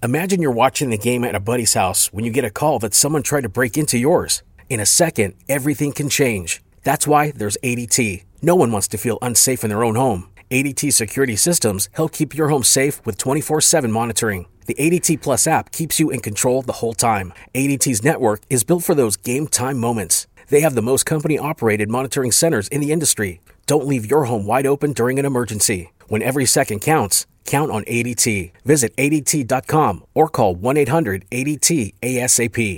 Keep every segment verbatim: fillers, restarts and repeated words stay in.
Imagine you're watching the game at a buddy's house when you get a call that someone tried to break into yours. In a second, everything can change. That's why there's A D T. No one wants to feel unsafe in their own home. A D T security systems help keep your home safe with twenty-four seven monitoring. The A D T Plus app keeps you in control the whole time. A D T's network is built for those game time moments. They have the most company-operated monitoring centers in the industry. Don't leave your home wide open during an emergency. When every second counts, count on A D T. Visit A D T dot com or call one eight hundred A D T A S A P.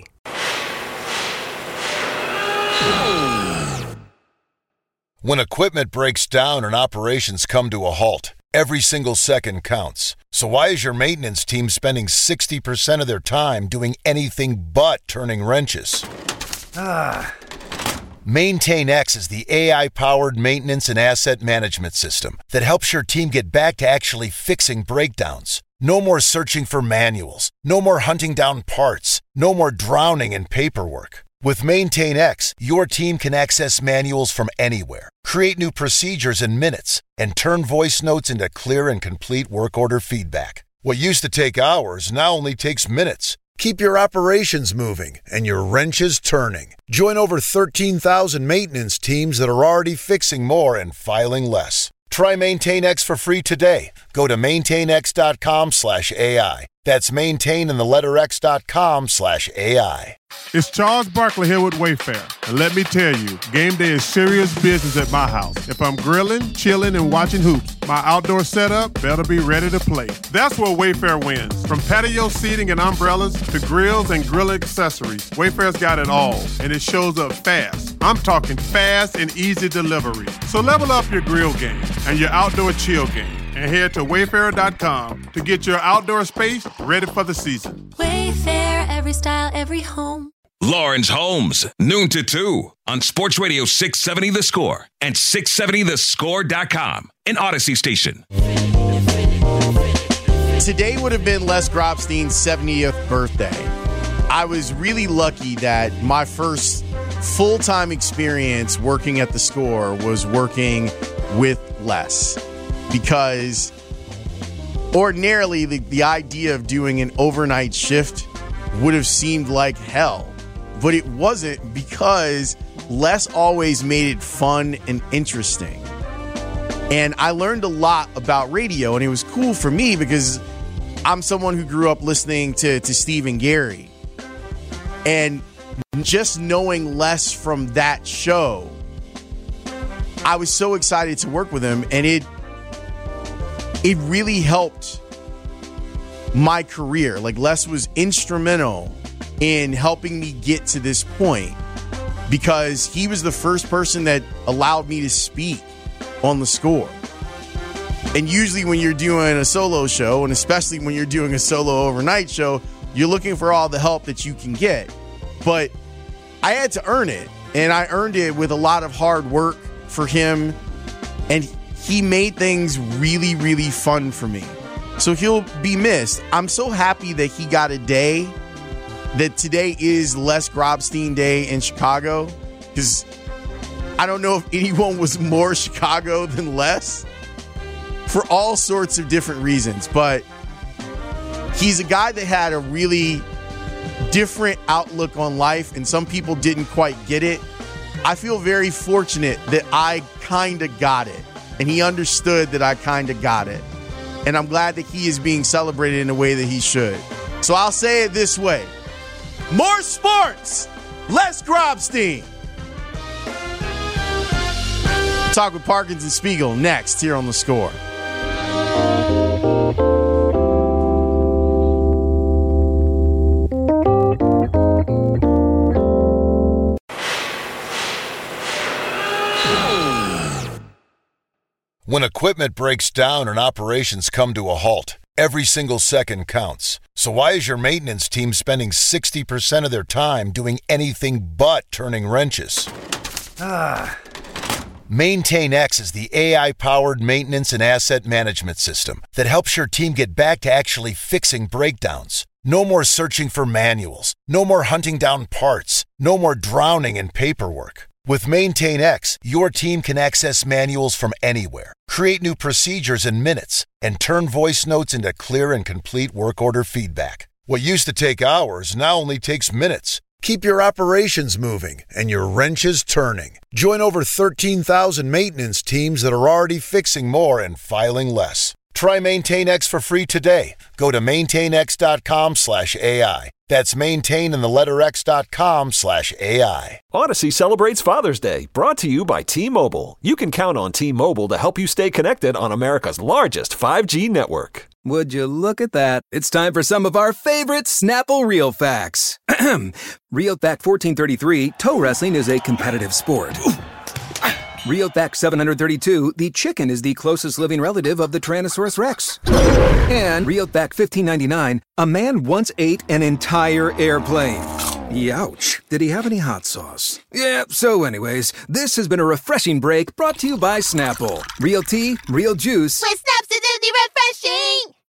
When equipment breaks down and operations come to a halt, every single second counts. So why is your maintenance team spending sixty percent of their time doing anything but turning wrenches? Ah. MaintainX is the A I-powered maintenance and asset management system that helps your team get back to actually fixing breakdowns. No more searching for manuals. No more hunting down parts. No more drowning in paperwork. With MaintainX, your team can access manuals from anywhere, create new procedures in minutes, and turn voice notes into clear and complete work order feedback. What used to take hours now only takes minutes. Keep your operations moving and your wrenches turning. Join over thirteen thousand maintenance teams that are already fixing more and filing less. Try MaintainX for free today. Go to maintainx.com slash AI. That's maintain in the letter X dot com slash AI. It's Charles Barkley here with Wayfair. And let me tell you, game day is serious business at my house. If I'm grilling, chilling, and watching hoops, my outdoor setup better be ready to play. That's where Wayfair wins. From patio seating and umbrellas to grills and grill accessories, Wayfair's got it all, and it shows up fast. I'm talking fast and easy delivery. So level up your grill game and your outdoor chill game, and head to wayfair dot com to get your outdoor space ready for the season. Wayfair, every style, every home. Lawrence Holmes, noon to two on Sports Radio six seventy The Score and six seventy the score dot com, an Odyssey station. Today would have been Les Grobstein's seventieth birthday. I was really lucky that my first full-time experience working at the Score was working with Les, because ordinarily the, the idea of doing an overnight shift would have seemed like hell. But it wasn't, because Les always made it fun and interesting. And I learned a lot about radio, and it was cool for me because I'm someone who grew up listening to, to Steve and Gary. And just knowing Les from that show, I was so excited to work with him, and it it really helped my career. Like, Les was instrumental in helping me get to this point, because he was the first person that allowed me to speak on the Score. And usually when you're doing a solo show, and especially when you're doing a solo overnight show, you're looking for all the help that you can get. But I had to earn it, and I earned it with a lot of hard work for him, and he made things really, really fun for me. So he'll be missed. I'm so happy that he got a day, that today is Les Grobstein Day in Chicago, because I don't know if anyone was more Chicago than Les, for all sorts of different reasons. But he's a guy that had a really different outlook on life, and some people didn't quite get it. I feel very fortunate that I kind of got it, and he understood that I kind of got it. And I'm glad that he is being celebrated in a way that he should. So I'll say it this way. More sports! Les Grobstein! Talk with Parkins and Spiegel next here on The Score. When equipment breaks down and operations come to a halt, every single second counts. So why is your maintenance team spending sixty percent of their time doing anything but turning wrenches? Ah. MaintainX is the A I-powered maintenance and asset management system that helps your team get back to actually fixing breakdowns. No more searching for manuals. No more hunting down parts. No more drowning in paperwork. With Maintain X, your team can access manuals from anywhere, create new procedures in minutes, and turn voice notes into clear and complete work order feedback. What used to take hours now only takes minutes. Keep your operations moving and your wrenches turning. Join over thirteen thousand maintenance teams that are already fixing more and filing less. Try Maintain X for free today. Go to maintainx.com slash AI. That's maintain in the letter x.com slash AI. Odyssey celebrates Father's Day, brought to you by T-Mobile. You can count on T-Mobile to help you stay connected on America's largest five G network. Would you look at that? It's time for some of our favorite Snapple Real Facts. Real Fact fourteen thirty-three, toe wrestling is a competitive sport. Real Fact seven hundred thirty-two, the chicken is the closest living relative of the Tyrannosaurus Rex. And Real Fact fifteen ninety-nine, a man once ate an entire airplane. Youch. Did he have any hot sauce? Yeah, so anyways, this has been a refreshing break brought to you by Snapple. Real tea, real juice. With Snap's acidity refreshing!